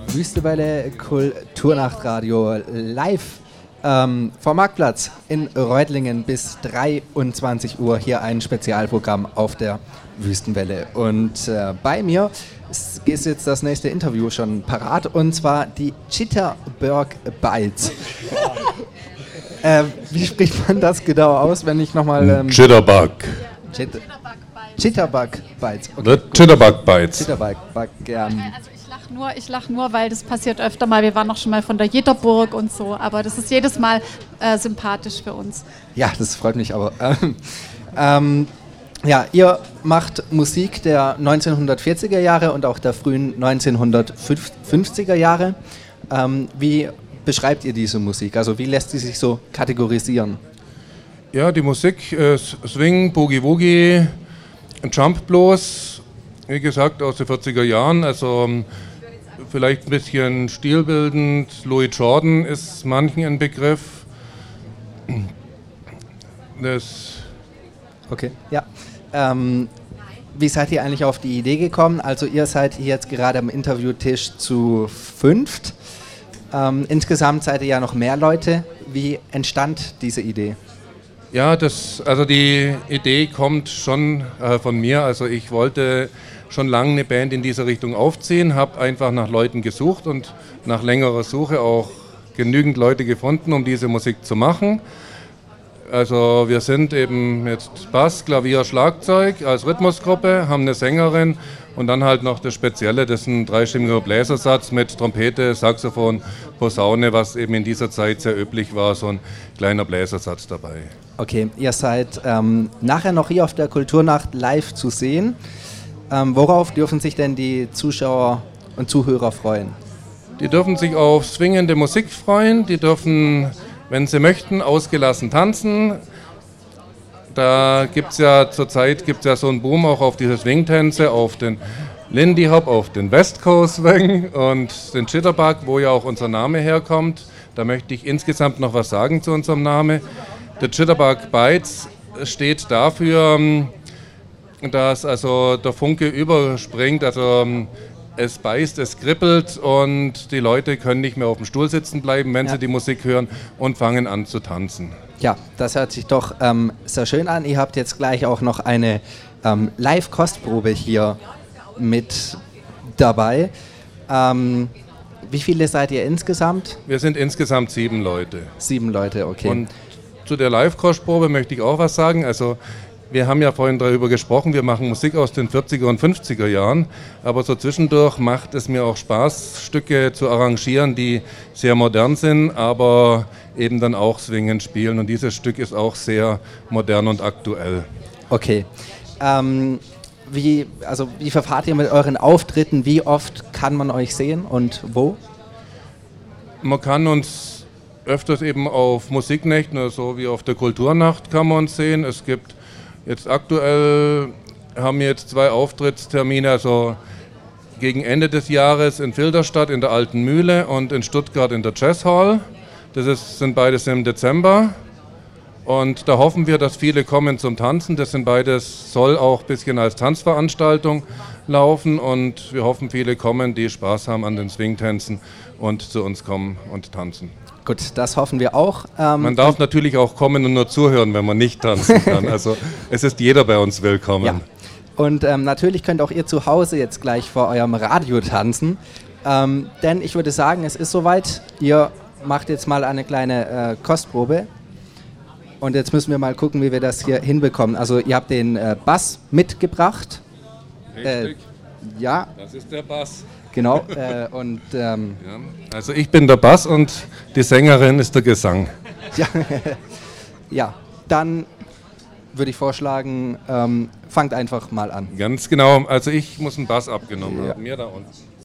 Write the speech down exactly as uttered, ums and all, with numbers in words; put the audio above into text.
Wüstewelle Kulturnachtradio live ähm, vom Marktplatz in Reutlingen bis dreiundzwanzig Uhr. Hier ein Spezialprogramm auf der Wüstenwelle. Und äh, bei mir ist, ist jetzt das nächste Interview schon parat, und zwar die Jitterbug Bites. äh, wie spricht man das genau aus, wenn ich nochmal... Ähm, Jitterbug. Jit Jitterbug Bites. Okay. Jitterbug Bites. Jitterbug, gern. Also ich lache nur, ich lach nur, weil das passiert öfter mal. Wir waren noch schon mal von der Jitterburg und so, aber das ist jedes Mal äh, sympathisch für uns. Ja, das freut mich aber. Ähm, ähm, ja, ihr macht Musik der neunzehnhundertvierziger Jahre und auch der frühen neunzehnhundertfünfziger Jahre. Ähm, wie beschreibt ihr diese Musik? Also wie lässt sie sich so kategorisieren? Ja, die Musik ist Swing, Boogie Woogie, Jump Blues, wie gesagt aus den vierziger Jahren, also vielleicht ein bisschen stilbildend. Louis Jordan ist manchen ein Begriff. Das okay, ja. Ähm, wie seid ihr eigentlich auf die Idee gekommen? Also ihr seid hier jetzt gerade am Interviewtisch zu fünft. Ähm, insgesamt seid ihr ja noch mehr Leute. Wie entstand diese Idee? Ja, das, also die Idee kommt schon äh, von mir. Also ich wollte schon lange eine Band in dieser Richtung aufziehen, habe einfach nach Leuten gesucht und nach längerer Suche auch genügend Leute gefunden, um diese Musik zu machen. Also wir sind eben jetzt Bass, Klavier, Schlagzeug als Rhythmusgruppe, haben eine Sängerin und dann halt noch das Spezielle, das ist ein dreistimmiger Bläsersatz mit Trompete, Saxophon, Posaune, was eben in dieser Zeit sehr üblich war, so ein kleiner Bläsersatz dabei. Okay, ihr seid ähm, nachher noch hier auf der Kulturnacht live zu sehen. Ähm, worauf dürfen sich denn die Zuschauer und Zuhörer freuen? Die dürfen sich auf swingende Musik freuen, die dürfen, wenn sie möchten, ausgelassen tanzen. Da gibt es ja zurzeit gibt's ja so einen Boom auch auf diese Swing-Tänze, auf den Lindy Hop, auf den West Coast Swing und den Jitterbug, wo ja auch unser Name herkommt. Da möchte ich insgesamt noch was sagen zu unserem Namen. Der Jitterbug Bites steht dafür, dass also der Funke überspringt, also es beißt, es kribbelt und die Leute können nicht mehr auf dem Stuhl sitzen bleiben, wenn ja. sie die Musik hören und fangen an zu tanzen. Ja, das hört sich doch ähm, sehr schön an. Ihr habt jetzt gleich auch noch eine ähm, Live-Kostprobe hier mit dabei. Ähm, wie viele seid ihr insgesamt? Wir sind insgesamt sieben Leute. Sieben Leute, okay. Und zu der Live-Kostprobe möchte ich auch was sagen. Also wir haben ja vorhin darüber gesprochen, wir machen Musik aus den vierziger und fünfziger Jahren, aber so zwischendurch macht es mir auch Spaß, Stücke zu arrangieren, die sehr modern sind, aber eben dann auch swingend spielen, und dieses Stück ist auch sehr modern und aktuell. Okay. Ähm, wie, also wie verfahrt ihr mit euren Auftritten? Wie oft kann man euch sehen und wo? Man kann uns öfters eben auf Musiknächten, also wie auf der Kulturnacht kann man uns sehen. Es gibt jetzt aktuell, haben wir jetzt zwei Auftrittstermine, also gegen Ende des Jahres in Filderstadt in der Alten Mühle und in Stuttgart in der Jazz Hall. Das ist, sind beides im Dezember und da hoffen wir, dass viele kommen zum Tanzen. Das sind beides, soll auch ein bisschen als Tanzveranstaltung laufen und wir hoffen, viele kommen, die Spaß haben an den Swingtänzen und zu uns kommen und tanzen. Gut, das hoffen wir auch. Ähm, man darf natürlich auch kommen und nur zuhören, wenn man nicht tanzen kann. Also es ist jeder bei uns willkommen. Ja. Und ähm, natürlich könnt auch ihr zu Hause jetzt gleich vor eurem Radio tanzen. Ähm, denn ich würde sagen, es ist soweit. Ihr macht jetzt mal eine kleine äh, Kostprobe. Und jetzt müssen wir mal gucken, wie wir das hier hinbekommen. Also ihr habt den äh, Bass mitgebracht. Richtig. Äh, ja. Das ist der Bass. Genau, äh, und ähm, ja, also ich bin der Bass und die Sängerin ist der Gesang. Ja, ja, dann würde ich vorschlagen, ähm, fangt einfach mal an. Ganz genau, also ich muss einen Bass abgenommen ja. haben, mir da unten.